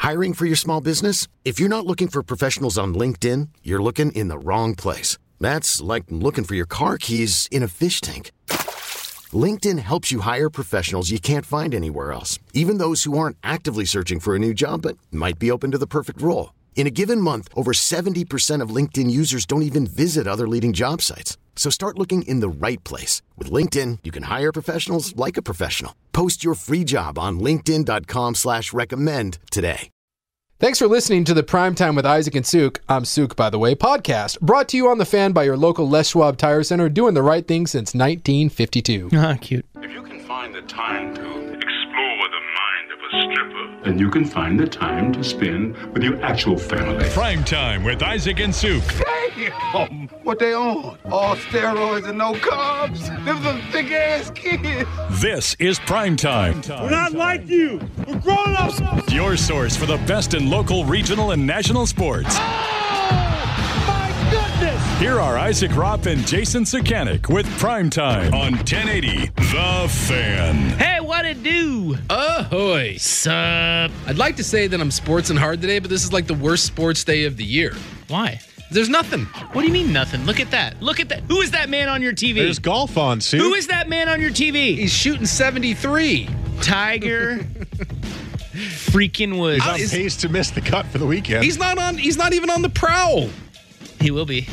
Hiring for your small business? If you're not looking for professionals on LinkedIn, you're looking in the wrong place. That's like looking for your car keys in a fish tank. LinkedIn helps you hire professionals you can't find anywhere else, even those who aren't actively searching for a new job but might be open to the perfect role. In a given month, over 70% of LinkedIn users don't even visit other leading job sites. So start looking in the right place. With LinkedIn, you can hire professionals like a professional. Post your free job on linkedin.com/recommend today. Thanks for listening to the Primetime with Isaac and Suk, I'm Suk, by the way, podcast, brought to you on The Fan by your local Les Schwab Tire Center, doing the right thing since 1952. Ah, cute. If you can find the time to explore the mind of a stripper, then you can find the time to spend with your actual family. Primetime with Isaac and Suk. Damn! What they on? All steroids and no carbs? Them some thick-ass kids. This is Primetime. We're not like you. We're grown-ups. Your source for the best in local, regional, and national sports. Oh, my goodness. Here are Isaac Ropp and Jason Sakanik with Primetime on 1080 The Fan. Hey, what it do? Ahoy. Sup? I'd like to say that I'm sports and hard today, but this is like the worst sports day of the year. Why? There's nothing. What do you mean nothing? Look at that. Look at that. Who is that man on your TV? There's golf on, Sue. Who is that man on your TV? He's shooting 73. Tiger freaking Woods. He's on pace to miss the cut for the weekend. He's not even on the prowl. He will be.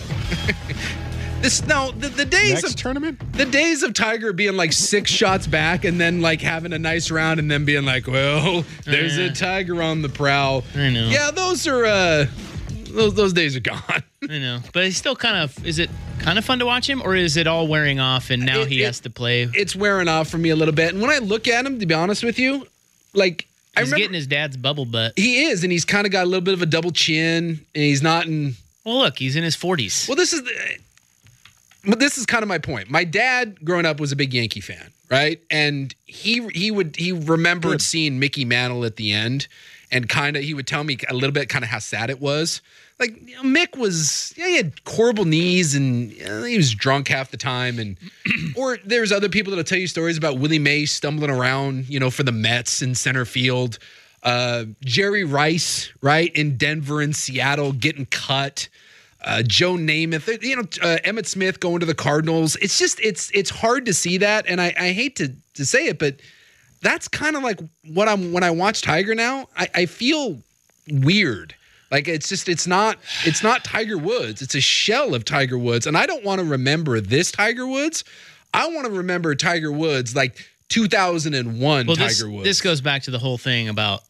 The days Next of tournament? The days of Tiger being like 6 shots back and then like having a nice round and then being like, well, there's a Tiger on the prowl. I know. Yeah, those are those days are gone. I know. But it's still is it kind of fun to watch him, or is it all wearing off and now he has to play? It's wearing off for me a little bit. And when I look at him, to be honest with you, like he's getting his dad's bubble butt. He is, and he's kind of got a little bit of a double chin, and he's not in. Well, look, he's in his 40s. Well, this is kind of my point. My dad, growing up, was a big Yankee fan, right? And he remembered seeing Mickey Mantle at the end, and he would tell me a little bit kind of how sad it was. Like, Mick was, he had horrible knees, and he was drunk half the time, and or there's other people that'll tell you stories about Willie Mays stumbling around, for the Mets in center field. Jerry Rice, right, in Denver and Seattle getting cut. Joe Namath, Emmett Smith going to the Cardinals. It's just, it's hard to see that. And I hate to say it, but that's kind of like when I watch Tiger now, I feel weird. Like it's not Tiger Woods. It's a shell of Tiger Woods. And I don't want to remember this Tiger Woods. I want to remember Tiger Woods like 2001 Tiger Woods. This goes back to the whole thing about,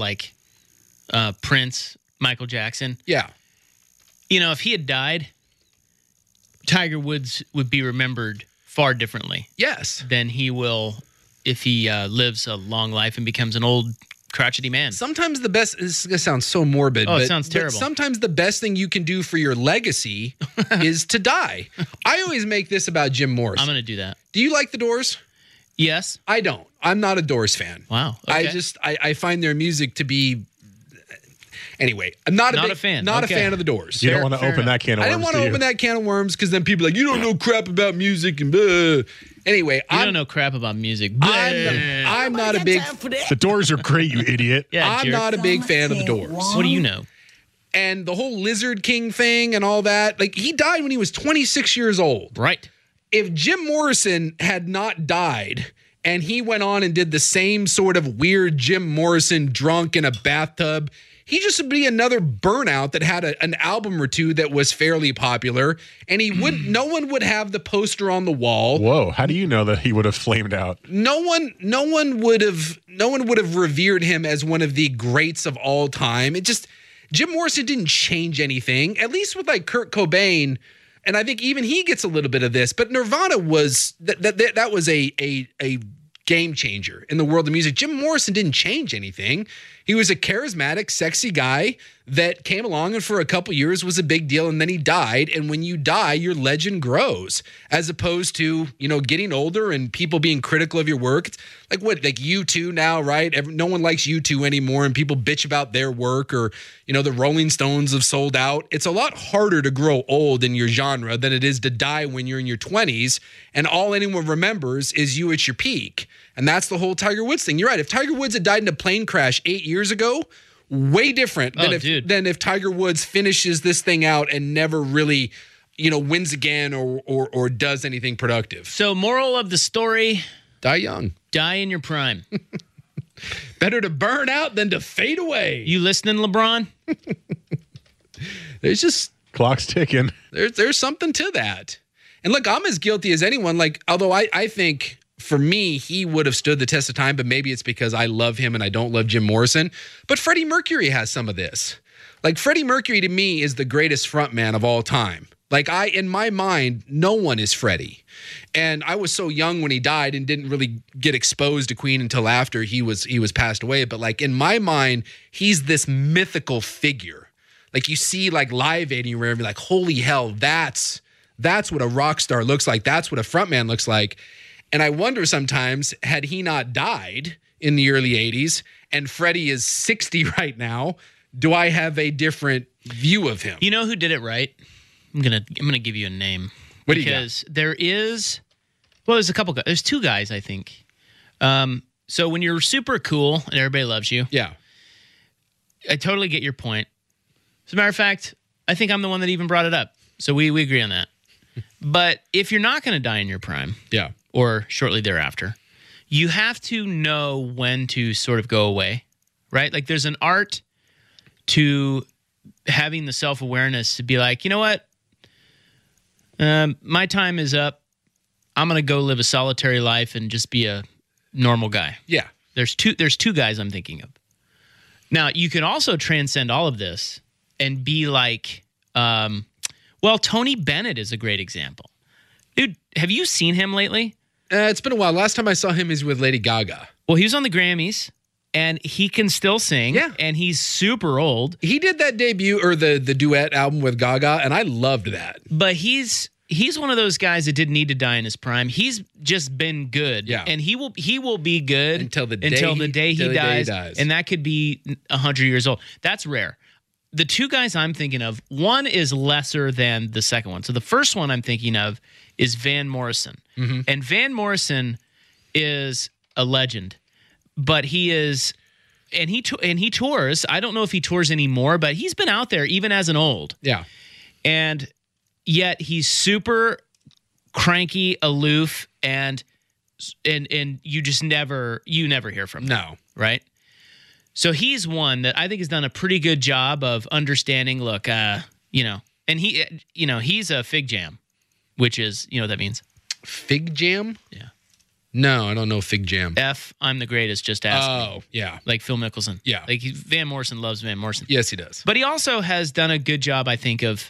Prince, Michael Jackson. Yeah. If he had died, Tiger Woods would be remembered far differently. Yes. Than he will if he lives a long life and becomes an old crotchety man. Sometimes the best, this is going to sound so morbid. It sounds terrible. But sometimes the best thing you can do for your legacy is to die. I always make this about Jim Morrison. I'm going to do that. Do you like the Doors? Yes. I don't. I'm not a Doors fan. Wow. Okay. I find their music to be... Anyway, I'm not a fan. Not a fan of the Doors. You don't want to open that can of worms. I didn't want to open that can of worms because then people are like, you don't know crap about music and blah. Anyway, I don't know crap about music. I'm not a big... The Doors are great, you idiot. Yeah, I'm not a big fan of the Doors. What do you know? And the whole Lizard King thing and all that, like he died when he was 26 years old. Right. If Jim Morrison had not died and he went on and did the same sort of weird Jim Morrison drunk in a bathtub, he just would be another burnout that had an album or two that was fairly popular, and he wouldn't. No one would have the poster on the wall. Whoa! How do you know that he would have flamed out? No one would have revered him as one of the greats of all time. Jim Morrison didn't change anything. At least with like Kurt Cobain, and I think even he gets a little bit of this. But Nirvana was that was a game changer in the world of music. Jim Morrison didn't change anything. He was a charismatic, sexy guy that came along and for a couple years was a big deal, and then he died. And when you die, your legend grows, as opposed to, getting older and people being critical of your work. It's like U2 now, right? No one likes U2 anymore, and people bitch about their work, or, the Rolling Stones have sold out. It's a lot harder to grow old in your genre than it is to die when you're in your 20s, and all anyone remembers is you at your peak. And that's the whole Tiger Woods thing. You're right. If Tiger Woods had died in a plane crash 8 years ago, way different than if Tiger Woods finishes this thing out and never really, wins again or does anything productive. So moral of the story, die young. Die in your prime. Better to burn out than to fade away. You listening, LeBron? There's just clock's ticking. There's something to that. And look, I'm as guilty as anyone. Like, although I think for me, he would have stood the test of time, but maybe it's because I love him and I don't love Jim Morrison. But Freddie Mercury has some of this. Like, Freddie Mercury to me is the greatest frontman of all time. Like, in my mind, no one is Freddie. And I was so young when he died and didn't really get exposed to Queen until after he was passed away. But like, in my mind, he's this mythical figure. Like, you see like Live Aid and you're like, holy hell, that's what a rock star looks like. That's what a frontman looks like. And I wonder sometimes, had he not died in the early 80s and Freddie is 60 right now, do I have a different view of him? You know who did it right? I'm gonna give you a name. What do you got? Because there's a couple guys. There's two guys, I think. So when you're super cool and everybody loves you, yeah, I totally get your point. As a matter of fact, I think I'm the one that even brought it up. So we agree on that. But if you're not going to die in your prime, yeah, or shortly thereafter, you have to know when to sort of go away, right? Like, there's an art to having the self-awareness to be like, you know what? My time is up. I'm going to go live a solitary life and just be a normal guy. Yeah. There's two guys I'm thinking of. Now, you can also transcend all of this and be like, Tony Bennett is a great example. Dude, have you seen him lately? It's been a while. Last time I saw him is with Lady Gaga. Well, he was on the Grammys, and he can still sing. Yeah. And he's super old. He did that debut or the duet album with Gaga, and I loved that. But he's one of those guys that didn't need to die in his prime. He's just been good. Yeah. And he will be good until the day he dies. And that could be 100 years old. That's rare. The two guys I'm thinking of, one is lesser than the second one. So the first one I'm thinking of is Van Morrison. Mm-hmm. And Van Morrison is a legend. But he is, and he tours. I don't know if he tours anymore, but he's been out there even as an old. Yeah. And yet he's super cranky, aloof, and you just never hear from him. No. Right? So he's one that I think has done a pretty good job of understanding, look, and he's a fig jam, which is, you know what that means? Fig jam? Yeah. No, I don't know fig jam. I'm the greatest, just ask me. Oh, yeah. Like Phil Mickelson. Yeah. Like Van Morrison loves Van Morrison. Yes, he does. But he also has done a good job, I think, of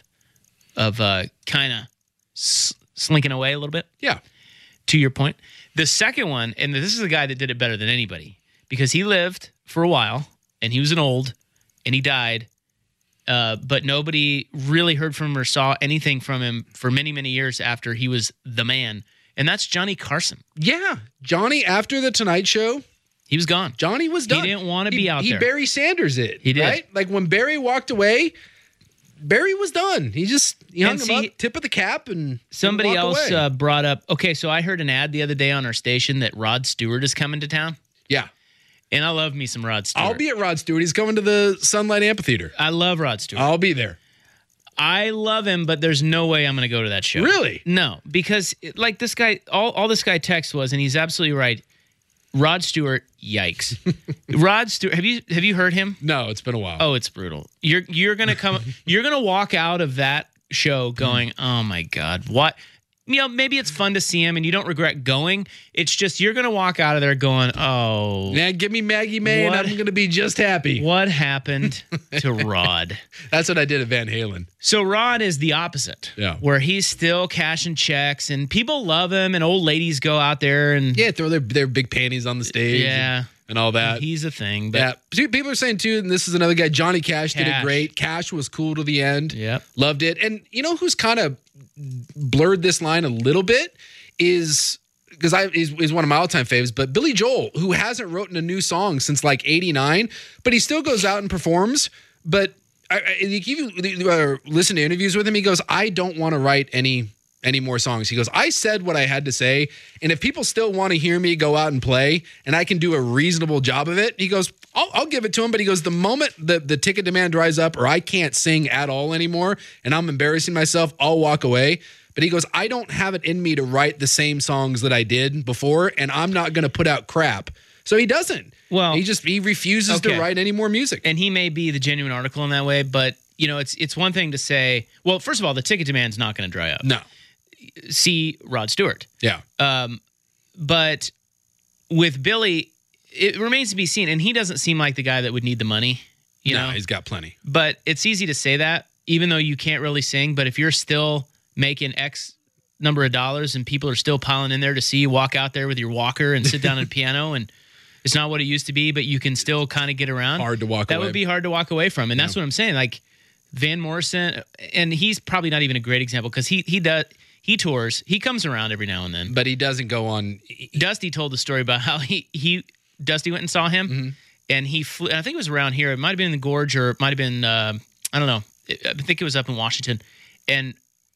kind of slinking away a little bit. Yeah. To your point. The second one, and this is the guy that did it better than anybody, because he lived for a while, and he was an old, and he died, but nobody really heard from him or saw anything from him for many, many years after he was the man, and that's Johnny Carson. Yeah. Johnny, after The Tonight Show, he was gone. Johnny was done. He didn't want to be out there. He Barry Sanders it. He did. Right? Like, when Barry walked away, Barry was done. He hung him up, tip of the cap, and somebody else away. Brought up, okay, so I heard an ad the other day on our station that Rod Stewart is coming to town. Yeah. And I love me some Rod Stewart. I'll be at Rod Stewart. He's coming to the Sunlight Amphitheater. I love Rod Stewart. I'll be there. I love him, but there's no way I'm going to go to that show. Really? No, because like this guy, all this guy text was, and he's absolutely right. Rod Stewart, yikes. Rod Stewart, have you heard him? No, it's been a while. Oh, it's brutal. You're gonna come. You're gonna walk out of that show going, oh my God, what? Maybe it's fun to see him and you don't regret going. It's just you're going to walk out of there going, oh. Yeah, give me Maggie May and I'm going to be just happy. What happened to Rod? That's what I did at Van Halen. So Rod is the opposite. Yeah. Where he's still cashing checks and people love him and old ladies go out there and. Yeah, throw their big panties on the stage. Yeah. And all that. He's a thing. But yeah. People are saying, too, and this is another guy, Johnny Cash did it great. Cash was cool to the end. Yep. Loved it. And you know who's kind of blurred this line a little bit is, because he's one of my all-time faves, but Billy Joel, who hasn't written a new song since like 89, but he still goes out and performs. But if you listen to interviews with him, he goes, I don't want to write any any more songs. He goes, I said what I had to say, and if people still want to hear me go out and play, and I can do a reasonable job of it, he goes, I'll give it to him. But he goes, the moment the ticket demand dries up or I can't sing at all anymore and I'm embarrassing myself, I'll walk away. But he goes, I don't have it in me to write the same songs that I did before, and I'm not going to put out crap. So he doesn't. Well, he refuses to write any more music. And he may be the genuine article in that way, but it's one thing to say, well, first of all, the ticket demand's not going to dry up. No. See Rod Stewart. Yeah. But with Billy, it remains to be seen, and he doesn't seem like the guy that would need the money. You know, he's got plenty. But it's easy to say that, even though you can't really sing. But if you're still making X number of dollars and people are still piling in there to see you walk out there with your walker and sit down at a piano, and it's not what it used to be, but you can still kind of get around. Hard to walk away. That would be hard to walk away from. And that's what I'm saying. Like Van Morrison, and he's probably not even a great example because he tours. He comes around every now and then. But he doesn't go on. Dusty told the story about how Dusty went and saw him, and he flew. I think it was around here. It might have been in the Gorge, or it might have been, I don't know. I think it was up in Washington. And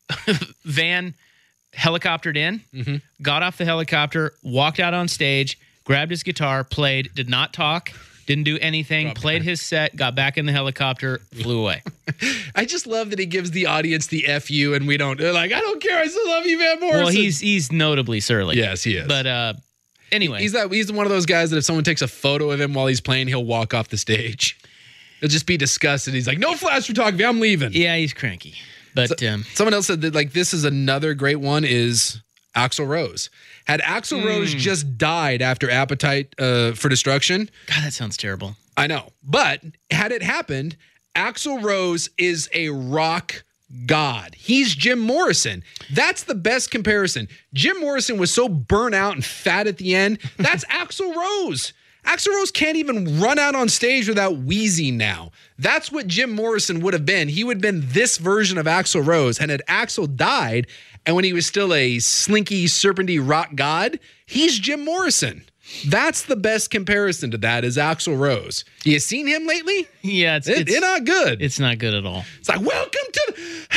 Van helicoptered in, got off the helicopter, walked out on stage, grabbed his guitar, played, did not talk, didn't do anything, played his set, got back in the helicopter, flew away. I just love that he gives the audience the F you and we don't. They're like, I don't care. I still love you, Van Morrison. Well, he's notably surly. Yes, he is. But anyway. He's one of those guys that if someone takes a photo of him while he's playing, he'll walk off the stage. He'll just be disgusted. He's like, no flash photography. I'm leaving. Yeah, he's cranky. But someone else said that like this is another great one is Axl Rose. Had Axl Rose just died after Appetite for Destruction. God, that sounds terrible. I know. But had it happened, Axl Rose is a rock god. He's Jim Morrison. That's the best comparison. Jim Morrison was so burnt out and fat at the end. That's Axl Rose. Axl Rose can't even run out on stage without wheezing now. That's what Jim Morrison would have been. He would have been this version of Axl Rose. And had Axl died, and when he was still a slinky, serpenty rock god, he's Jim Morrison. That's the best comparison to that is Axl Rose. You seen him lately? Yeah, it's not good. It's not good at all. It's like, welcome to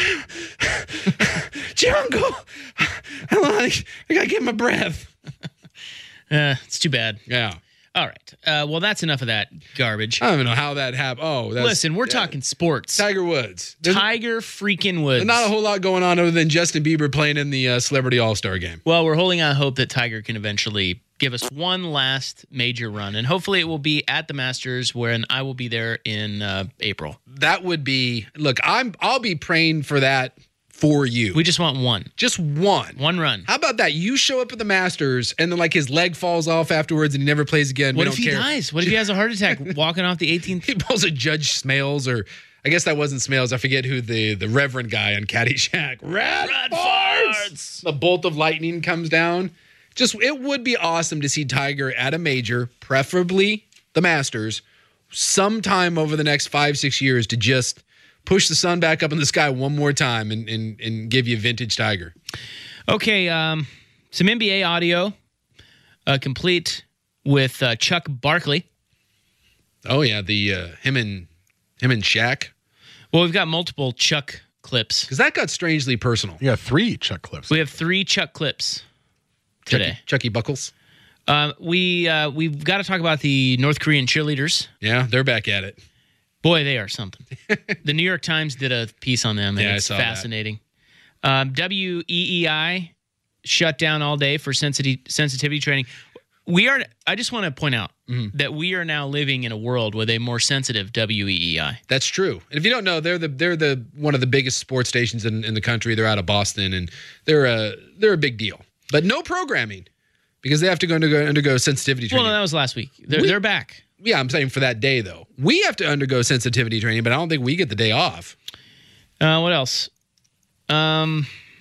the jungle. Hold on, I gotta get my breath. It's too bad. Yeah. All right. Well, that's enough of that garbage. I don't even know how that happened. Oh, listen, we're talking sports. Tiger Woods. Tiger freaking Woods. There's not a whole lot going on other than Justin Bieber playing in the Celebrity All-Star Game. Well, we're holding out hope that Tiger can eventually give us one last major run, and hopefully it will be at the Masters, wherein I will be there in April. That would be. Look, I'll be praying for that. For you. We just want one. Just one. One run. How about that? You show up at the Masters and then like his leg falls off afterwards and he never plays again. What if he dies? What if he has a heart attack walking off the 18th? He pulls a Judge Smales, or I guess that wasn't Smales. I forget who the Reverend guy on Caddyshack. Rad farts! The bolt of lightning comes down. It would be awesome to see Tiger at a major, preferably the Masters, sometime over the next 5-6 years to just push the sun back up in the sky one more time and give you vintage Tiger. Okay, some NBA audio, complete with Chuck Barkley. Oh yeah, the him and Shaq. Well, we've got multiple Chuck clips because that got strangely personal. Yeah, 3 Chuck clips. We have 3 Chuck clips today. Chucky Buckles. We've got to talk about the North Korean cheerleaders. Yeah, they're back at it. Boy, they are something. The New York Times did a piece on them, and it's fascinating. WEEI shut down all day for sensitivity training. I just want to point out that we are now living in a world with a more sensitive WEEI. That's true. And if you don't know, they're the one of the biggest sports stations in the country. They're out of Boston, and they're a big deal. But no programming because they have to undergo sensitivity training. Well, no, that was last week. They're back. Yeah, I'm saying for that day, though. We have to undergo sensitivity training, but I don't think we get the day off. What else? Oh,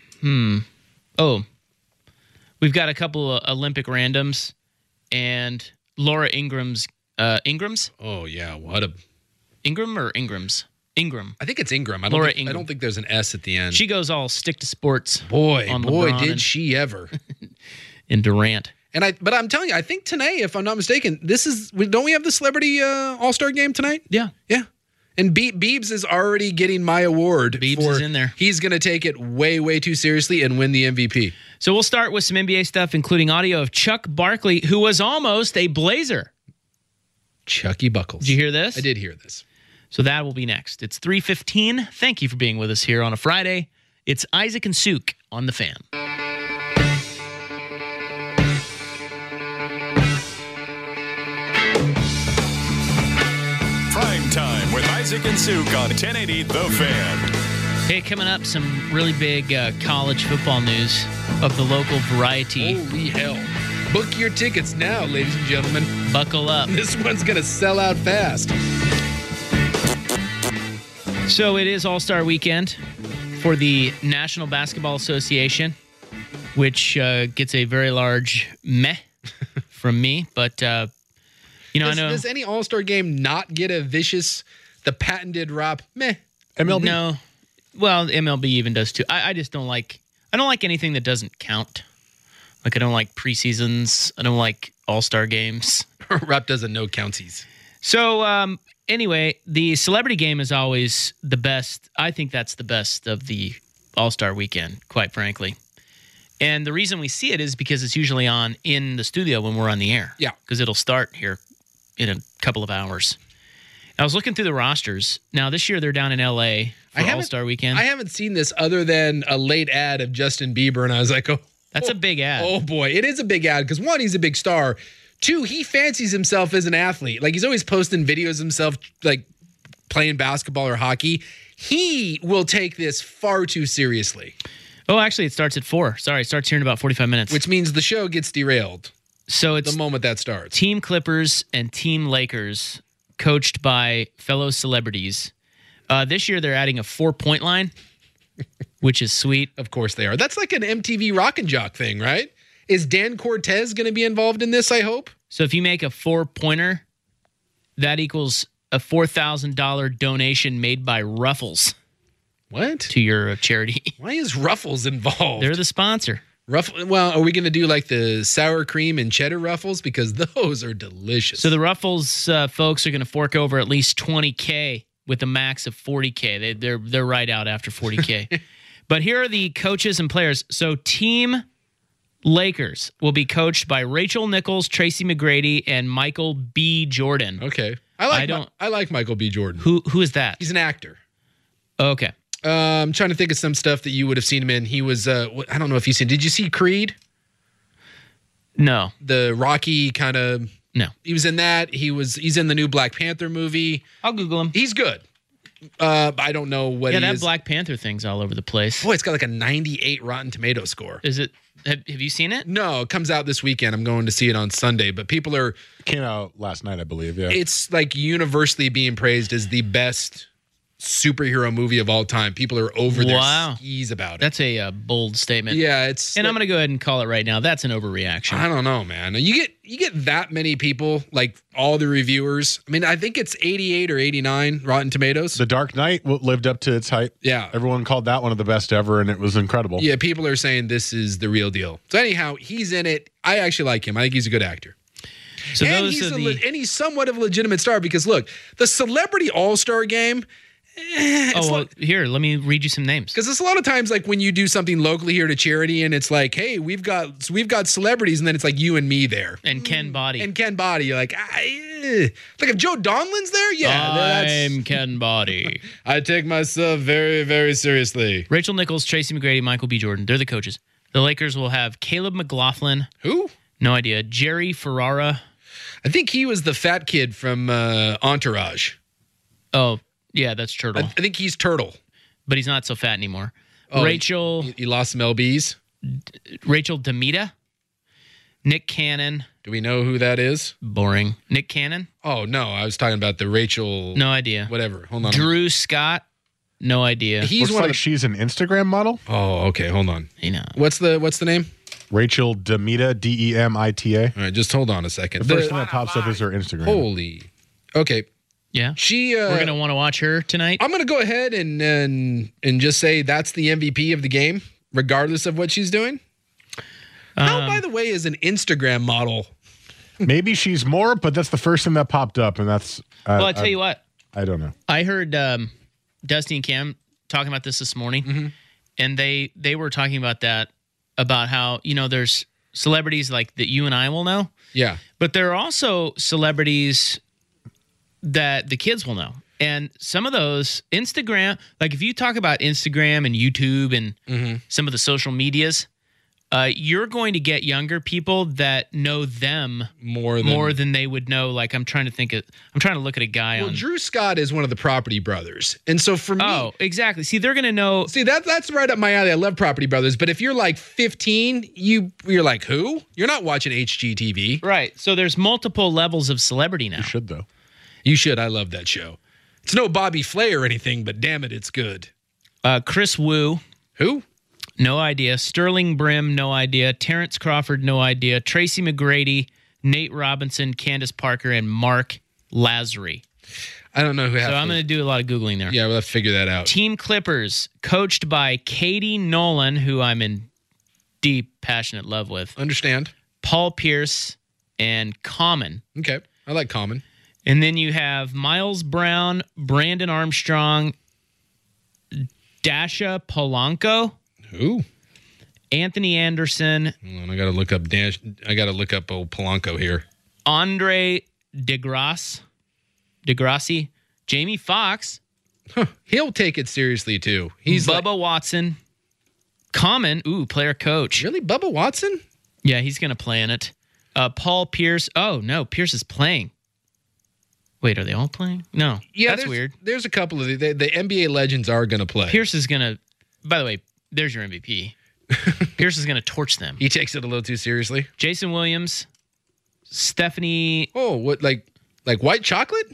we've got a couple of Olympic randoms and Laura Ingram's. Ingram's? Oh, yeah. Ingram or Ingram's? Ingram. I think it's Ingram. I don't think there's an S at the end. She goes all stick to sports. Boy, did she ever. And Durant. But I'm telling you, I think tonight, if I'm not mistaken, don't we have the Celebrity All-Star Game tonight? Yeah. Yeah. And Beebs is already getting my award. Beebs is in there. He's going to take it way, way too seriously and win the MVP. So we'll start with some NBA stuff, including audio of Chuck Barkley, who was almost a Blazer. Chucky Buckles. Did you hear this? I did hear this. So that will be next. It's 3:15. Thank you for being with us here on a Friday. It's Isaac and Suk on The Fan. Prime Time with Isaac and Suk on 1080 The Fan. Hey, coming up, some really big college football news of the local variety. Holy hell. Book your tickets now, ladies and gentlemen. Buckle up. This one's going to sell out fast. So it is All-Star Weekend for the National Basketball Association, which gets a very large meh from me. But, I know. Does any All-Star game not get a vicious, the patented Rob, meh? MLB? No. Well, MLB even does too. I just don't like anything that doesn't count. Like I don't like preseasons. I don't like all-star games. Rob doesn't know counties. So anyway, the celebrity game is always the best. I think that's the best of the all-star weekend, quite frankly. And the reason we see it is because it's usually on in the studio when we're on the air. Yeah. Because it'll start here in a couple of hours. I was looking through the rosters. Now, this year they're down in L.A. for All-Star Weekend. I haven't seen this other than a late ad of Justin Bieber, and I was like, That's a big ad. Oh, boy. It is a big ad because, one, he's a big star. Two, he fancies himself as an athlete. Like, he's always posting videos of himself, like, playing basketball or hockey. He will take this far too seriously. Oh, actually, it starts at 4. Sorry, it starts here in about 45 minutes. Which means the show gets derailed so it's the moment that starts. Team Clippers and Team Lakers, coached by fellow celebrities. This year, they're adding a 4-point line, which is sweet. Of course they are. That's like an MTV Rock and Jock thing, right? Is Dan Cortez going to be involved in this, I hope? So if you make a 4-pointer, that equals a $4,000 donation made by Ruffles. What? To your charity. Why is Ruffles involved? They're the sponsor. Well, are we going to do like the sour cream and cheddar Ruffles? Because those are delicious. So the Ruffles folks are going to fork over at least $20K with a max of $40K. They're right out after $40K. But here are the coaches and players. So Team Lakers will be coached by Rachel Nichols, Tracy McGrady, and Michael B. Jordan. Okay. I like Michael B. Jordan. Who is that? He's an actor. Okay. I'm trying to think of some stuff that you would have seen him in. He was, I don't know if you've seen, did you see Creed? No. The Rocky kind of. No. He was in that. He's in the new Black Panther movie. I'll Google him. He's good. I don't know what he is. Yeah, that Black Panther thing's all over the place. Boy, it's got like a 98 Rotten Tomato score. Is it? Have you seen it? No, it comes out this weekend. I'm going to see it on Sunday, but people are. It came out last night, I believe. Yeah. It's like universally being praised as the best superhero movie of all time. People are over their skis about it. That's a bold statement. Yeah, it's. And I'm going to go ahead and call it right now. That's an overreaction. I don't know, man. You get that many people, like all the reviewers. I mean, I think it's 88 or 89 Rotten Tomatoes. The Dark Knight lived up to its hype. Yeah. Everyone called that one of the best ever, and it was incredible. Yeah, people are saying this is the real deal. So anyhow, he's in it. I actually like him. I think he's a good actor. So and he's somewhat of a legitimate star because, look, the Celebrity All-Star Game. Here, let me read you some names. Because it's a lot of times like when you do something locally here to charity and it's like, hey, we've got celebrities, and then it's like you and me there. And Ken Body. You're like, like if Joe Donlin's there, yeah. I'm Ken Body. I take myself very, very seriously. Rachel Nichols, Tracy McGrady, Michael B. Jordan. They're the coaches. The Lakers will have Caleb McLaughlin. Who? No idea. Jerry Ferrara. I think he was the fat kid from Entourage. Oh, yeah, that's Turtle. I think he's Turtle. But he's not so fat anymore. Oh, Rachel. He lost some LBs. Rachel Demita. Nick Cannon. Do we know who that is? Boring. Nick Cannon? Oh, no. I was talking about the Rachel. No idea. Whatever. Hold on. Drew Scott. No idea. Looks like she's an Instagram model. Oh, okay. Hold on. You know. What's the name? Rachel Demita, Demita. All right, just hold on a second. The first thing that pops up is her Instagram. Holy. Okay. Yeah. We're going to want to watch her tonight. I'm going to go ahead and just say that's the MVP of the game, regardless of what she's doing. How, by the way, is an Instagram model? Maybe she's more, but that's the first thing that popped up, and that's. Well, I tell you what. I don't know. I heard Dusty and Cam talking about this morning, and they were talking about that, about how, there's celebrities like that you and I will know. Yeah. But there are also celebrities that the kids will know. And some of those, Instagram, like if you talk about Instagram and YouTube and some of the social medias, you're going to get younger people that know them more than they would know. Like I'm trying to look at a guy on. Drew Scott is one of the Property Brothers. And so for me. Oh, exactly. See, they're going to know. See, that's right up my alley. I love Property Brothers. But if you're like 15, you're like, who? You're not watching HGTV. Right. So there's multiple levels of celebrity now. You should, though. You should. I love that show. It's no Bobby Flay or anything, but damn it, it's good. Chris Wu. Who? No idea. Sterling Brim, no idea. Terrence Crawford, no idea. Tracy McGrady, Nate Robinson, Candace Parker, and Mark Lazary. I don't know who. So I'm going to do a lot of Googling there. Yeah, we'll have to figure that out. Team Clippers, coached by Katie Nolan, who I'm in deep, passionate love with. Understand. Paul Pierce and Common. Okay. I like Common. And then you have Miles Brown, Brandon Armstrong, Dasha Polanco. Who? Anthony Anderson. Hold on, I got to look up old Polanco here. Andre DeGrassi, Jamie Foxx. Huh. He'll take it seriously too. He's Bubba Watson. Common, player coach. Really, Bubba Watson? Yeah, he's going to play in it. Paul Pierce. Oh no, Pierce is playing. Wait, are they all playing? No. Yeah, that's weird. There's a couple of the NBA legends are going to play. Pierce is going to. By the way, there's your MVP. Pierce is going to torch them. He takes it a little too seriously. Jason Williams, Stephanie. Oh, what like white chocolate?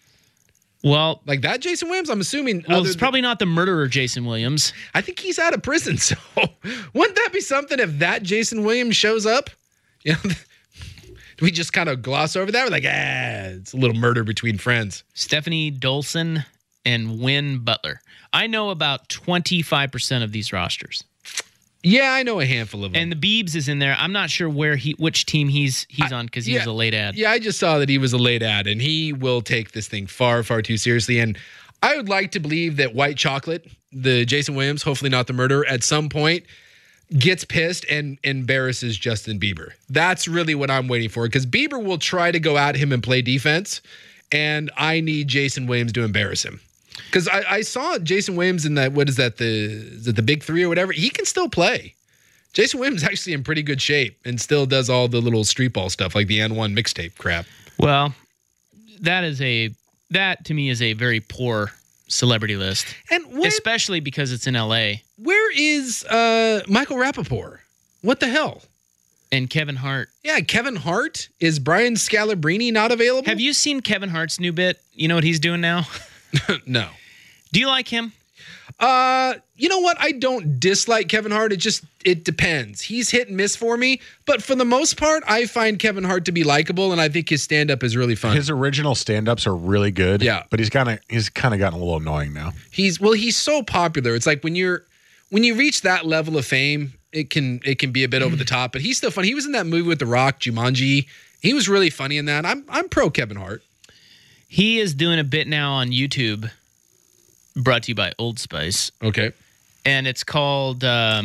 Well, like that Jason Williams? I'm assuming. Well, it's probably not the murderer Jason Williams. I think he's out of prison. So wouldn't that be something if that Jason Williams shows up? You know, do we just kind of gloss over that? We're like, it's a little murder between friends. Stephanie Dolson and Wynn Butler. I know about 25% of these rosters. Yeah, I know a handful of them. And the Biebs is in there. I'm not sure which team he's on because he was a late ad. Yeah, I just saw that he was a late ad, and he will take this thing far, far too seriously. And I would like to believe that White Chocolate, the Jason Williams, hopefully not the murderer, at some point gets pissed and embarrasses Justin Bieber. That's really what I'm waiting for, because Bieber will try to go at him and play defense, and I need Jason Williams to embarrass him. Because I saw Jason Williams in that, what is that, the Big Three or whatever? He can still play. Jason Williams is actually in pretty good shape and still does all the little street ball stuff like the N1 mixtape crap. Well, that to me is a very poor celebrity list. And especially because it's in LA. Where is Michael Rappaport? What the hell? And Kevin Hart. Yeah, Kevin Hart. Is Brian Scalabrine not available? Have you seen Kevin Hart's new bit? You know what he's doing now? No. Do you like him? You know what? I don't dislike Kevin Hart. It depends. He's hit and miss for me, but for the most part, I find Kevin Hart to be likable, and I think his stand-up is really fun. His original stand-ups are really good. Yeah, but he's kind of gotten a little annoying now. He's so popular. It's like when you reach that level of fame, it can be a bit over the top, but he's still fun. He was in that movie with The Rock, Jumanji. He was really funny in that. I'm pro Kevin Hart. He is doing a bit now on YouTube, brought to you by Old Spice. Okay. And it's called,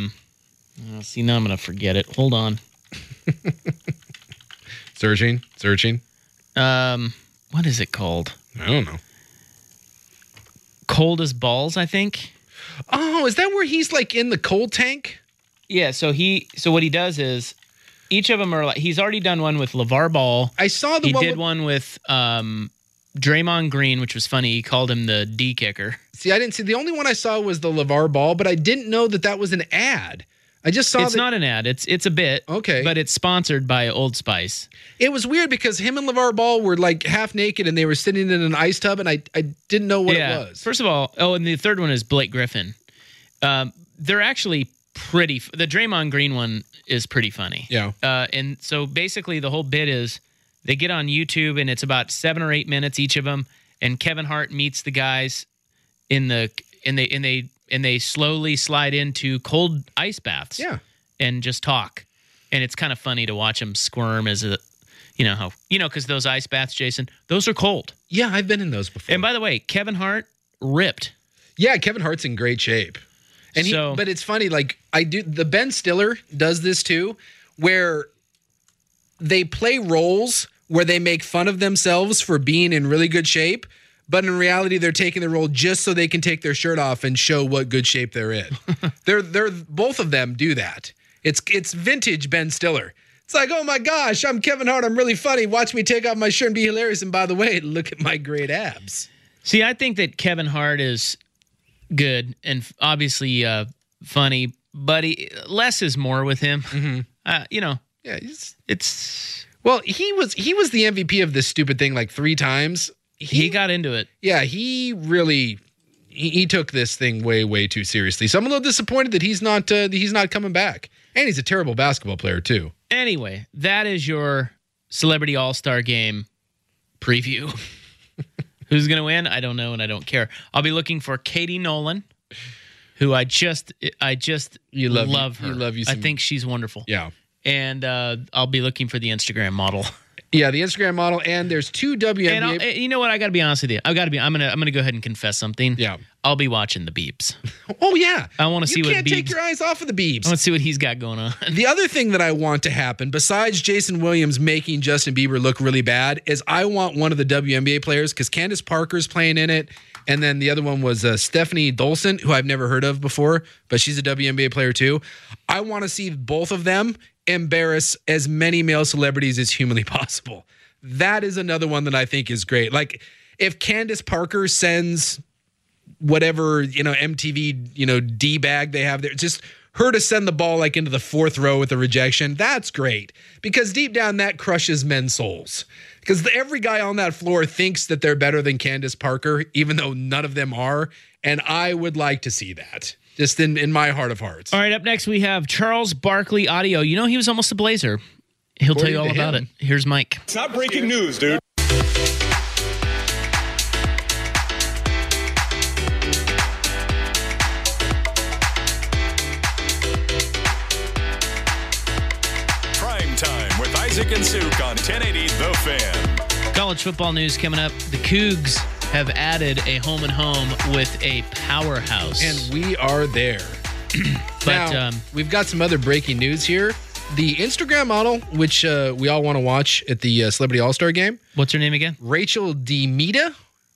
see, now I'm going to forget it. Hold on. Searching. What is it called? I don't know. Cold as Balls, I think. Oh, is that where he's like in the cold tank? Yeah, so what he does is, each of them are like, he's already done one with LeVar Ball. I saw the one. He did one with Draymond Green, which was funny. He called him the D kicker. See, I didn't see. The only one I saw was the LeVar Ball, but I didn't know that was an ad. I just saw it's not an ad. It's a bit. Okay. But it's sponsored by Old Spice. It was weird because him and LeVar Ball were like half naked and they were sitting in an ice tub, and I didn't know what it was. First of all, and the third one is Blake Griffin. They're actually pretty. The Draymond Green one is pretty funny. Yeah. And so basically the whole bit is they get on YouTube and it's about 7 or 8 minutes each of them, and Kevin Hart meets the guys and they slowly slide into cold ice baths. Yeah. And just talk. And it's kind of funny to watch them squirm as because those ice baths, Jason, those are cold. Yeah, I've been in those before. And by the way, Kevin Hart ripped. Yeah, Kevin Hart's in great shape. And but it's funny, like the Ben Stiller does this too, where they play roles where they make fun of themselves for being in really good shape, but in reality they're taking the role just so they can take their shirt off and show what good shape they're in. they're both of them do that. It's vintage Ben Stiller. It's like, oh my gosh, I'm Kevin Hart, I'm really funny. Watch me take off my shirt and be hilarious. And by the way, look at my great abs. See, I think that Kevin Hart is good and obviously funny, but less is more with him. Mm-hmm. Yeah, well, he was the MVP of this stupid thing like 3 times. He got into it. Yeah, he really he took this thing way too seriously. So I'm a little disappointed that he's not coming back. And he's a terrible basketball player too. Anyway, that is your Celebrity All-Star Game preview. Who's going to win? I don't know, and I don't care. I'll be looking for Katie Nolan, who I just love her. You love you. I think she's wonderful. Yeah. And I'll be looking for the Instagram model. Yeah, the Instagram model, and there's 2 WNBA. And you know what? I got to be honest with you. I'm gonna go ahead and confess something. Yeah. I'll be watching the Biebs. Oh yeah. I want to see what Biebs. You can't take your eyes off of the Biebs. I want to see what he's got going on. The other thing that I want to happen, besides Jason Williams making Justin Bieber look really bad, is I want one of the WNBA players, because Candace Parker's playing in it, and then the other one was Stephanie Dolson, who I've never heard of before, but she's a WNBA player too. I want to see both of them embarrass as many male celebrities as humanly possible. That is another one that I think is great. Like, if Candace Parker sends whatever, MTV, D bag they have there, just her to send the ball like into the 4th row with a rejection, that's great. Because deep down, that crushes men's souls. Because every guy on that floor thinks that they're better than Candace Parker, even though none of them are. And I would like to see that, just in my heart of hearts. All right, up next we have Charles Barkley audio. He was almost a Blazer. He'll tell you all about it. Here's Mike. It's not breaking news, dude. Prime Time with Isaac and Suk on 1080 The Fan. College football news coming up. The Cougs have added a home and home with a powerhouse. And we are there. But now, we've got some other breaking news here. The Instagram model, which we all want to watch at the Celebrity All-Star Game. What's her name again? Rachel DeMita,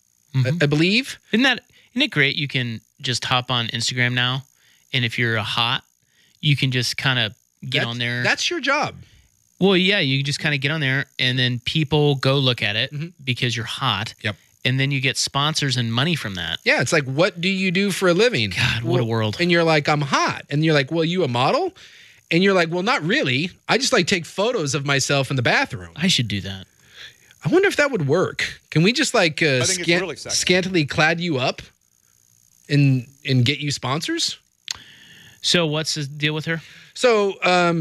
I believe. Isn't it great? You can just hop on Instagram now, and if you're hot, you can just kind of get on there. That's your job. Well, yeah, you just kind of get on there, and then people go look at it because you're hot. Yep. And then you get sponsors and money from that. Yeah, it's like, what do you do for a living? God, what a world. And you're like, I'm hot. And you're like, well, you a model? And you're like, well, not really. I just take photos of myself in the bathroom. I should do that. I wonder if that would work. Can we just scantily clad you up and get you sponsors? So what's the deal with her? So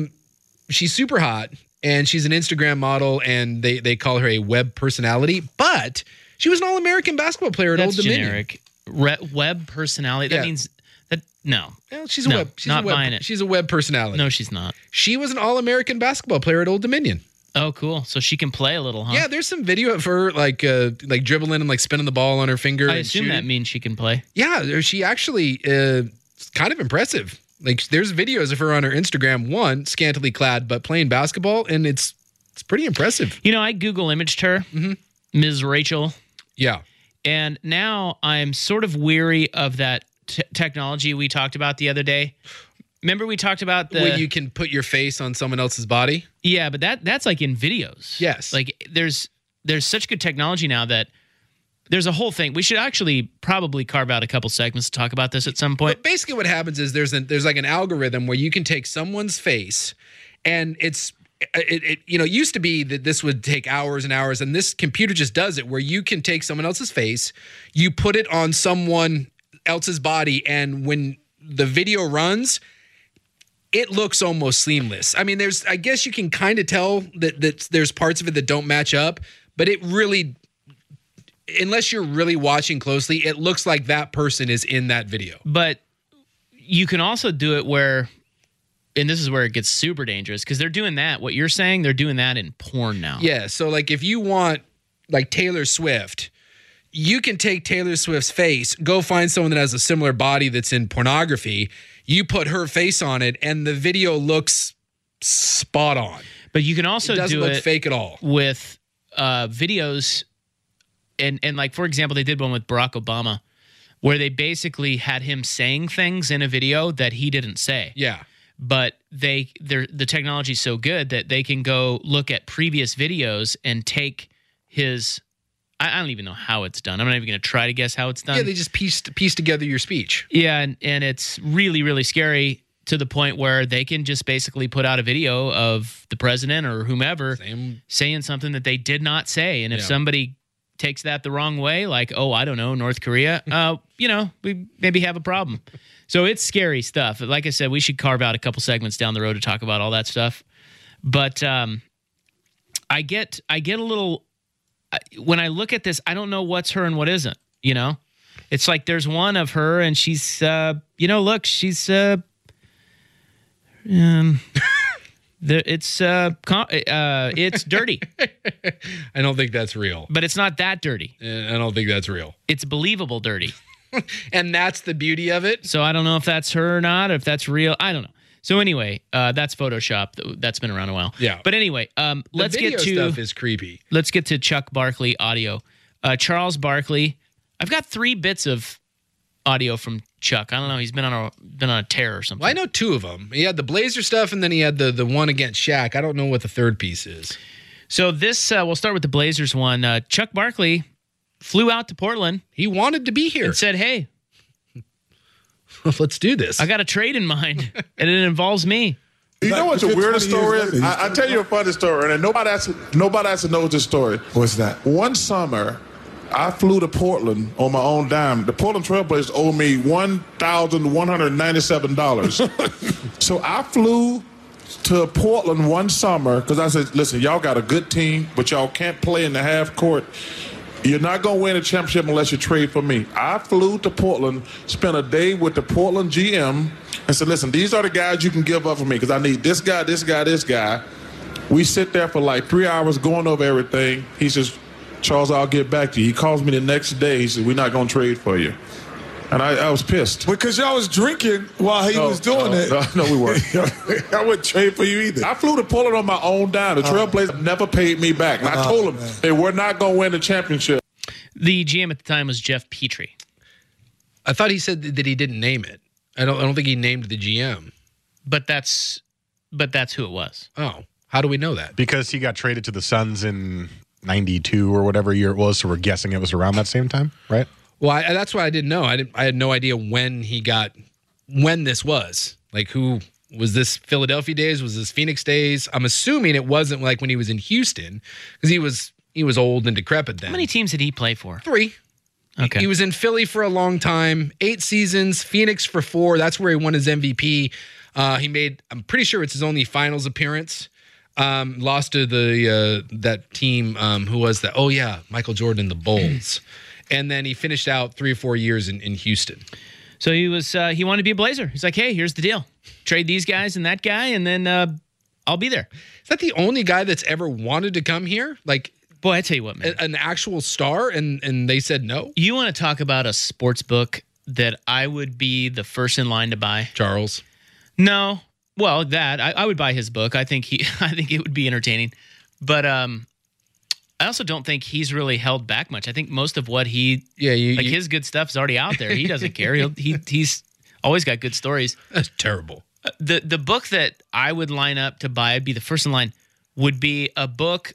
she's super hot, and she's an Instagram model, and they call her a web personality. But she was an All-American basketball player at Old Dominion. Generic. Web personality. That means that no. Well, she's buying it. She's a web personality. No, she's not. She was an All-American basketball player at Old Dominion. Oh, cool. So she can play a little, huh? Yeah, there's some video of her like dribbling and spinning the ball on her finger. I assume that means she can play. Yeah, she actually kind of impressive. There's videos of her on her Instagram, one scantily clad but playing basketball, and it's pretty impressive. I Google imaged her, Ms. Rachel. Yeah. And now I'm sort of weary of that technology we talked about the other day. Remember we talked about when you can put your face on someone else's body? Yeah, but that's like in videos. Yes. There's such good technology now that there's a whole thing. We should actually probably carve out a couple segments to talk about this at some point. But basically what happens is there's like an algorithm where you can take someone's face, and it used to be that this would take hours and hours, and this computer just does it, where you can take someone else's face, you put it on someone else's body, and when the video runs, it looks almost seamless. I mean, I guess you can kind of tell that there's parts of it that don't match up, but it really, unless you're really watching closely, it looks like that person is in that video. But you can also do it where and this is where it gets super dangerous because they're doing that. What you're saying, they're doing that in porn now. Yeah. So like if you want like Taylor Swift, you can take Taylor Swift's face, go find someone that has a similar body that's in pornography. You put her face on it, and the video looks spot on. But you can also doesn't do look it fake at all with videos. And like, for example, they did one with Barack Obama where they basically had him saying things in a video that he didn't say. Yeah. But the technology is so good that they can go look at previous videos and take his. I don't even know how it's done. I'm not even going to try to guess how it's done. Yeah, they just piece together your speech. Yeah, and it's really, really scary to the point where they can just basically put out a video of the president or whomever saying something that they did not say. And if somebody takes that the wrong way, like, oh, I don't know, North Korea, we maybe have a problem. So it's scary stuff. Like I said, we should carve out a couple segments down the road to talk about all that stuff. But I get a little... When I look at this, I don't know what's her and what isn't, It's like there's one of her and she's, look, she's, it's dirty. I don't think that's real. But it's not that dirty. I don't think that's real. It's believable dirty. And that's the beauty of it. So I don't know if that's her or not, if that's real. I don't know. So anyway, that's Photoshop. That's been around a while. Yeah. But anyway, let's get to stuff is creepy. Let's get to Chuck Barkley audio. Charles Barkley. I've got 3 bits of audio from Chuck. I don't know. He's been on a tear or something. Well, I know 2 of them. He had the Blazer stuff, and then he had the one against Shaq. I don't know what the third piece is. So this, we'll start with the Blazers one. Chuck Barkley flew out to Portland. He wanted to be here and said, "Hey, let's do this. I got a trade in mind, and it involves me." You know what the weirdest story is? I tell you a funny story, and nobody has to know this story. What's that? One summer, I flew to Portland on my own dime. The Portland Trailblazers owed me $1,197. So I flew to Portland one summer because I said, listen, y'all got a good team, but y'all can't play in the half court. You're not going to win a championship unless you trade for me. I flew to Portland, spent a day with the Portland GM, and said, listen, these are the guys you can give up for me because I need this guy, this guy, this guy. We sit there for like 3 hours going over everything. He says, Charles, I'll get back to you. He calls me the next day. He says, we're not going to trade for you. And I was pissed. Because y'all was drinking while he was doing it. No, we weren't. I wouldn't trade for you either. I flew to Portland on my own dime. The Trailblazers never paid me back. And I told them they were not going to win the championship. The GM at the time was Jeff Petrie. I thought he said that he didn't name it. I don't think he named the GM. But that's who it was. Oh, how do we know that? Because he got traded to the Suns in 92 or whatever year it was, so we're guessing it was around that same time, right? Well, that's why I didn't know. I had no idea when this was. Like, who was this? Philadelphia days? Was this Phoenix days? I'm assuming it wasn't like when he was in Houston because he was old and decrepit then. How many teams did he play for? 3. Okay. He was in Philly for a long time, 8 seasons, Phoenix for 4. That's where he won his MVP. He made, I'm pretty sure it's his only finals appearance. Lost to that team. Who was that? Oh yeah, Michael Jordan, the Bulls. And then he finished out 3 or 4 years in Houston. So he wanted to be a Blazer. He's like, hey, here's the deal. Trade these guys and that guy, and then I'll be there. Is that the only guy that's ever wanted to come here? Like, boy, I tell you what, man. An actual star, and they said no? You want to talk about a sports book that I would be the first in line to buy? Charles? No. Well, I would buy his book. I think it would be entertaining. But I also don't think he's really held back much. I think most of what his good stuff is already out there. He doesn't care. He's always got good stories. That's terrible. The book that I would line up to buy, I'd be the first in line, would be a book,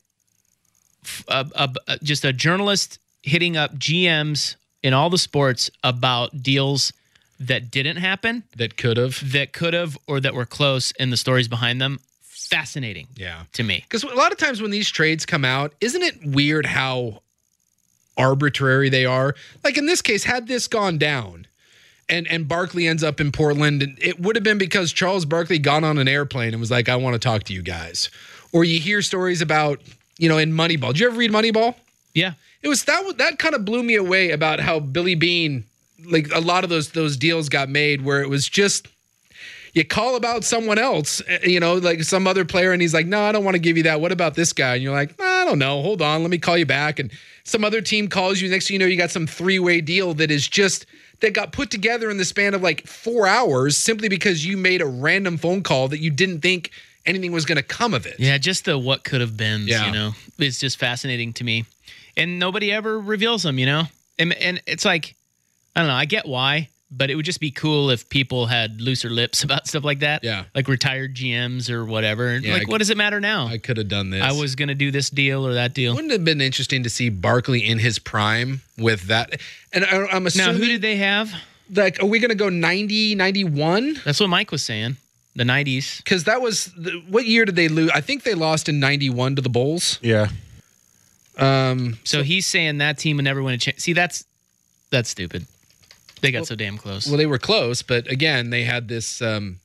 just a journalist hitting up GMs in all the sports about deals that didn't happen, that could have, or that were close, and the stories behind them. Fascinating, to me. Because a lot of times when these trades come out, isn't it weird how arbitrary they are? Like in this case, had this gone down and Barkley ends up in Portland, and it would have been because Charles Barkley got on an airplane and was like, I want to talk to you guys. Or you hear stories about, in Moneyball. Did you ever read Moneyball? Yeah. It was that kind of blew me away about how Billy Beane, like a lot of those deals got made where it was just, You call about someone else, like some other player, and he's like, no, I don't want to give you that. What about this guy? And you're like, I don't know. Hold on. Let me call you back. And some other team calls you. Next thing you know, you got some three-way deal that got put together in the span of like 4 hours simply because you made a random phone call that you didn't think anything was going to come of it. Yeah, just the what could have been, it's just fascinating to me. And nobody ever reveals them, And it's like, I don't know, I get why. But it would just be cool if people had looser lips about stuff like that. Yeah. Like retired GMs or whatever. Yeah, what does it matter now? I could have done this. I was going to do this deal or that deal. Wouldn't it have been interesting to see Barkley in his prime with that? And I'm assuming. Now, who did they have? Like, are we going to go 90, 91? That's what Mike was saying. The 90s. Because that was, what year did they lose? I think they lost in 91 to the Bulls. Yeah. So he's saying that team would never win a chance. See, that's stupid. They got so damn close. Well, they were close, but again, they had this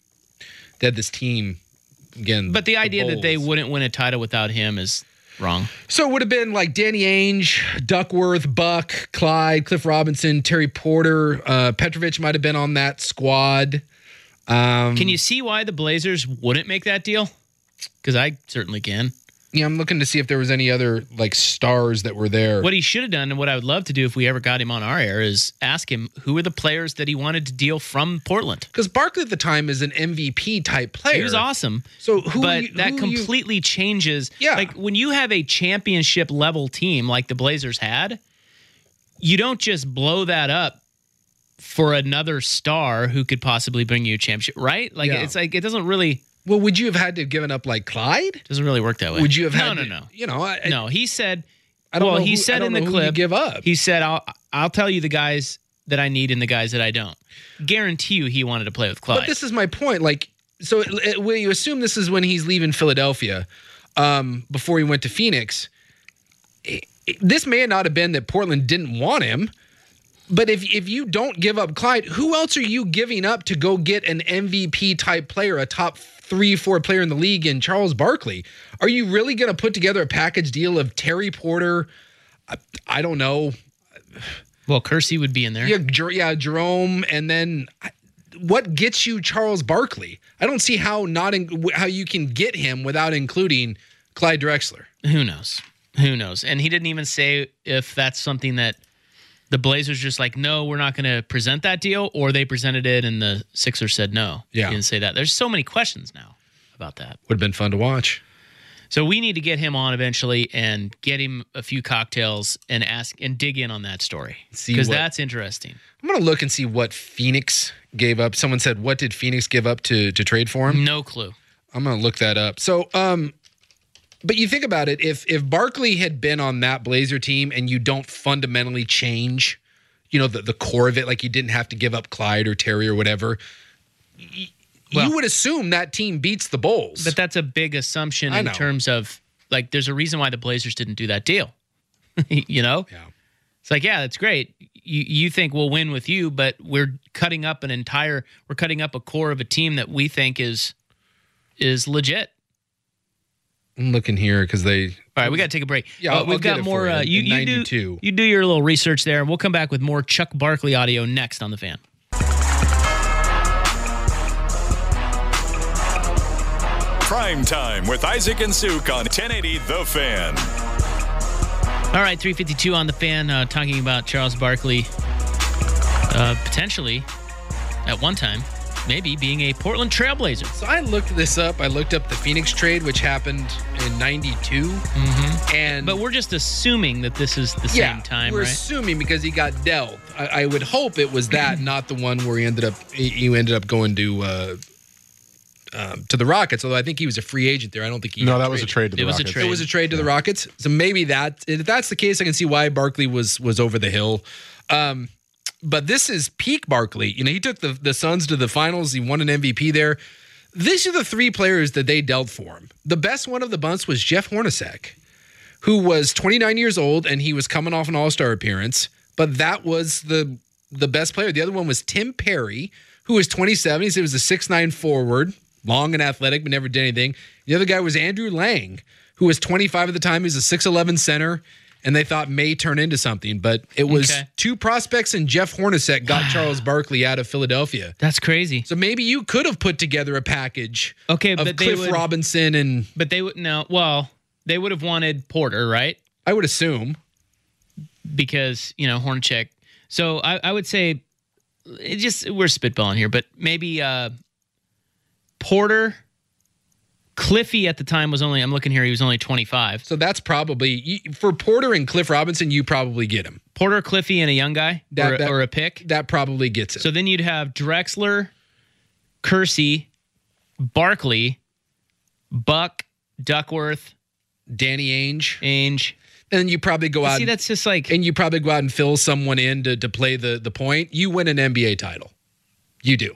team again. But the idea that they wouldn't win a title without him is wrong. So it would have been like Danny Ainge, Duckworth, Buck, Clyde, Cliff Robinson, Terry Porter, Petrovic might have been on that squad. Can you see why the Blazers wouldn't make that deal? Because I certainly can. Yeah, I'm looking to see if there was any other like stars that were there. What he should have done, and what I would love to do if we ever got him on our air, is ask him who are the players that he wanted to deal from Portland. Because Barkley at the time is an MVP type player. He was awesome. So that completely changes. Yeah. Like when you have a championship level team like the Blazers had, you don't just blow that up for another star who could possibly bring you a championship, right? Like it's like it doesn't really. Well, would you have had to have given up like Clyde? Doesn't really work that way. Would you have had No. No, he said. I don't know. He said in the clip, give up. He said, "I'll tell you the guys that I need and the guys that I don't." Guarantee you, he wanted to play with Clyde. But this is my point. Like, so will you assume this is when he's leaving Philadelphia, before he went to Phoenix? This may not have been that Portland didn't want him. But if you don't give up Clyde, who else are you giving up to go get an MVP type player, a top 3-4 player in the league in Charles Barkley? Are you really going to put together a package deal of Terry Porter? I don't know. Well, Kersey would be in there. Yeah, Jerome, and then what gets you Charles Barkley? I don't see how you can get him without including Clyde Drexler. Who knows? And he didn't even say if that's something that the Blazers just like, no, we're not going to present that deal, or they presented it and the Sixers said no. Yeah. He didn't say that. There's so many questions now about that. Would have been fun to watch. So we need to get him on eventually and get him a few cocktails and dig in on that story. Because that's interesting. I'm going to look and see what Phoenix gave up. Someone said, what did Phoenix give up to trade for him? No clue. I'm going to look that up. So, but you think about it, if Barkley had been on that Blazer team and you don't fundamentally change, the core of it, like you didn't have to give up Clyde or Terry or whatever, you would assume that team beats the Bulls. But that's a big assumption in terms of, like, there's a reason why the Blazers didn't do that deal. Yeah. It's like, yeah, that's great. You think we'll win with you, but we're cutting up a core of a team that we think is legit. I'm looking here because they. All right, we got to take a break. Yeah, we've got more. You do your little research there, and we'll come back with more Chuck Barkley audio next on The Fan. Prime Time with Isaac and Suk on 1080 The Fan. All right, 3:52 on The Fan, talking about Charles Barkley potentially at one time maybe being a Portland Trailblazer. So I looked this up. I looked up the Phoenix trade, which happened in 92. Mm-hmm. But we're just assuming that this is the same time, we're right? assuming because he got dealt. I would hope it was that, not the one where he ended up going to the Rockets, although I think he was a free agent there. I don't think he. No, that was a trade to the Rockets. It was a trade to the Rockets. So maybe if that's the case, I can see why Barkley was over the hill. But this is peak Barkley. He took the Suns to the finals. He won an MVP there. These are the three players that they dealt for him. The best one of the bunch was Jeff Hornacek, who was 29 years old, and he was coming off an All-Star appearance. But that was the best player. The other one was Tim Perry, who was 27. He said he was a 6'9" forward, long and athletic, but never did anything. The other guy was Andrew Lang, who was 25 at the time. He was a 6'11" center. and they thought may turn into something, but it was two prospects and Jeff Hornacek got Charles Barkley out of Philadelphia. That's crazy. So maybe you could have put together a package of but Cliff Robinson and... But they would they would have wanted Porter, right? I would assume. Because, Hornacek. So I would say, we're spitballing here, but maybe Porter... Cliffy at the time was only, I'm looking here, he was only 25. So that's probably, for Porter and Cliff Robinson, you probably get him. Porter, Cliffy, and a young guy or a pick? That probably gets it. So then you'd have Drexler, Kersey, Barkley, Buck, Duckworth, Danny Ainge. And you probably go out. See, that's just like. And you probably go out and fill someone in to play the point. You win an NBA title. You do.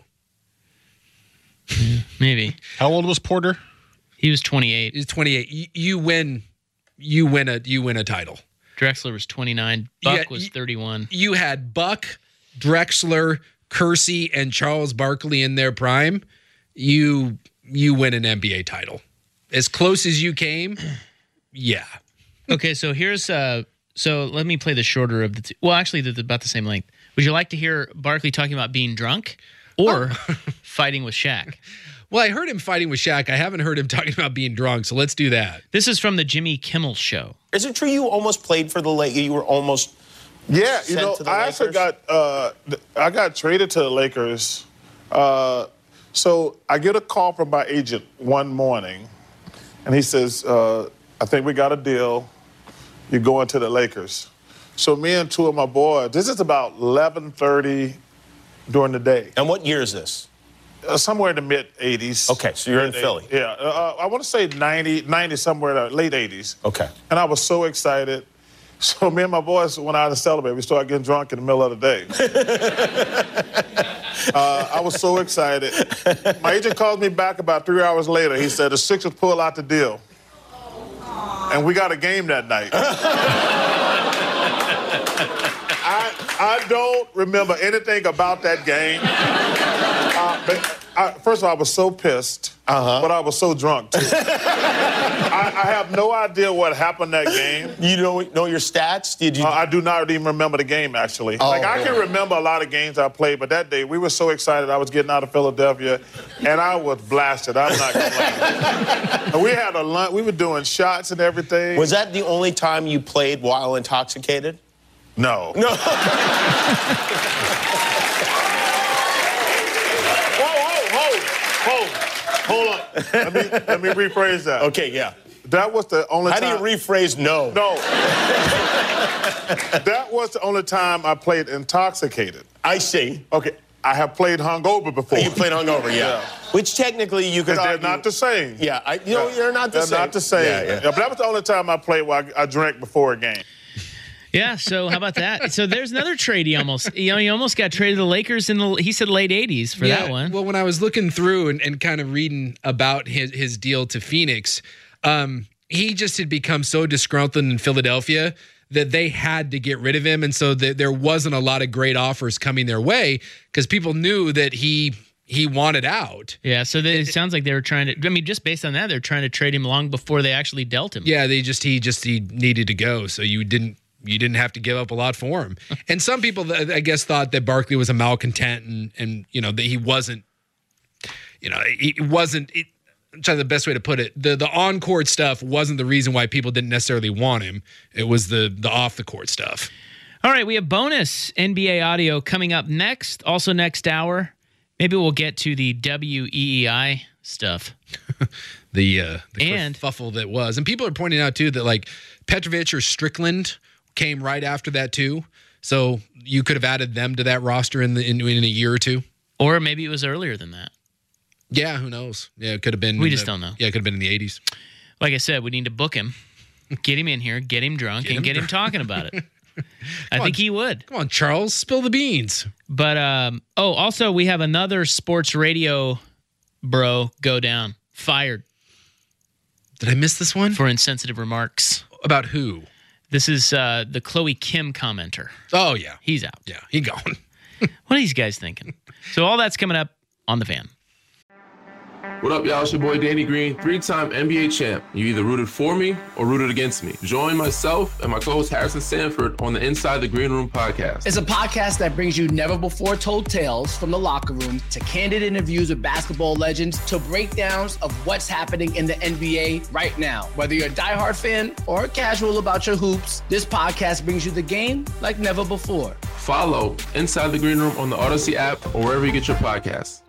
Maybe. How old was Porter? He was 28. He's 28. You win a title. Drexler was 29. Buck was 31. You had Buck, Drexler, Kersey, and Charles Barkley in their prime. You win an NBA title. As close as you came, yeah. Okay, so here's so let me play the shorter of the two. Well, actually, they're about the same length. Would you like to hear Barkley talking about being drunk or fighting with Shaq? Well, I heard him fighting with Shaq. I haven't heard him talking about being drunk, so let's do that. This is from the Jimmy Kimmel Show. Is it true you almost played for the Lakers? You were almost sent to the I Lakers? actually got traded to the Lakers. So I get a call from my agent one morning, and he says, I think we got a deal. You're going to the Lakers. So me and two of my boys, this is about 11:30 during the day. And what year is this? Somewhere in the mid-'80s. Okay, so you're in Philly. Yeah, I want to say 90 somewhere in the late 80s. Okay. And I was so excited. So me and my boys went out to celebrate. We started getting drunk in the middle of the day. I was so excited. My agent called me back about 3 hours later. He said, the Sixers pulled out the deal. And we got a game that night. I don't remember anything about that game. First of all, I was so pissed, but I was so drunk, too. I have no idea what happened that game. You don't know your stats? Did you? I do not even remember the game, actually. Oh, I can remember a lot of games I played, but that day, we were so excited. I was getting out of Philadelphia, and I was blasted. I'm not going to lie. We had a lunch. We were doing shots and everything. Was that the only time you played while intoxicated? No. Hold on. Let me rephrase that. Okay, yeah. That was the only time. How do you rephrase no? No. That was the only time I played intoxicated. I see. Okay. I have played hungover before. You played hungover, yeah. Which technically you could argue. They're not the same. Yeah, they're not the same. They're not the same. Yeah, but that was the only time I played where I drank before a game. Yeah, so how about that? So there's another trade he almost got traded to the Lakers he said late 80s for that one. Well, when I was looking through and kind of reading about his deal to Phoenix, he just had become so disgruntled in Philadelphia that they had to get rid of him. And so there wasn't a lot of great offers coming their way because people knew that he wanted out. Yeah, so it sounds like they were trying to, just based on that, they're trying to trade him long before they actually dealt him. Yeah, he needed to go. So you didn't have to give up a lot for him. And some people, I guess, thought that Barkley was a malcontent and that he wasn't, I'm trying the best way to put it. The on-court stuff wasn't the reason why people didn't necessarily want him. It was the off-the-court stuff. All right, we have bonus NBA audio coming up next. Also next hour, maybe we'll get to the WEEI stuff. the kerfuffle that was. And people are pointing out, too, that, like, Petrovic or Strickland came right after that too, so you could have added them to that roster in a year or two, or maybe it was earlier than that. Yeah, who knows? Yeah, it could have been. We just don't know. Yeah, it could have been in the 80s. Like I said, we need to book him, get him in here, get him drunk, and get him talking about it. I think he would. Come on, Charles, spill the beans. But also we have another sports radio bro go down, fired. Did I miss this one? For insensitive remarks. About who? This is the Chloe Kim commenter. Oh, yeah. He's out. Yeah, he gone. What are these guys thinking? So all that's coming up on The Fan. What up, y'all? It's your boy Danny Green, 3-time NBA champ. You either rooted for me or rooted against me. Join myself and my co-host Harrison Sanford on the Inside the Green Room podcast. It's a podcast that brings you never-before-told tales from the locker room to candid interviews with basketball legends to breakdowns of what's happening in the NBA right now. Whether you're a diehard fan or casual about your hoops, this podcast brings you the game like never before. Follow Inside the Green Room on the Odyssey app or wherever you get your podcasts.